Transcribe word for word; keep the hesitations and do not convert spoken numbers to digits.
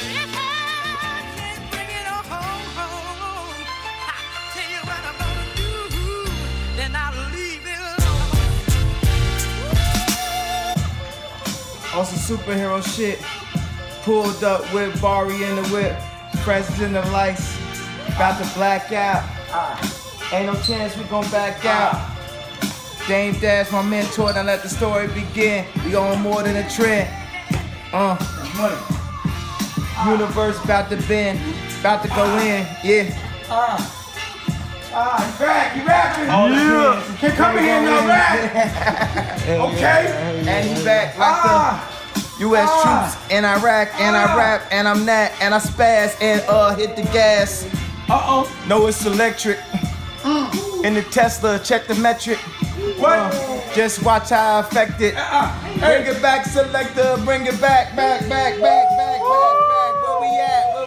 On some superhero shit. Pulled up with Barry in the whip. Friends in the lights. About to black out. Ain't no chance we gon' back out. Dame Dash, my mentor, now let the story begin. We on more than a trend. Uh, universe about to bend. About to go in, yeah. Ah. Ah, you back, you rapping. Yeah. Can't come in here and no rap. Okay. And he back like ah. the U S ah. troops in Iraq. And I rap, and I'm that, and I spaz, and uh, hit the gas. Uh-oh. No, it's electric. Mm. In the Tesla, check the metric. What? Uh, just watch how I affect it. Uh-uh. Bring it back, selector. Bring it back, back, back, back, back, back.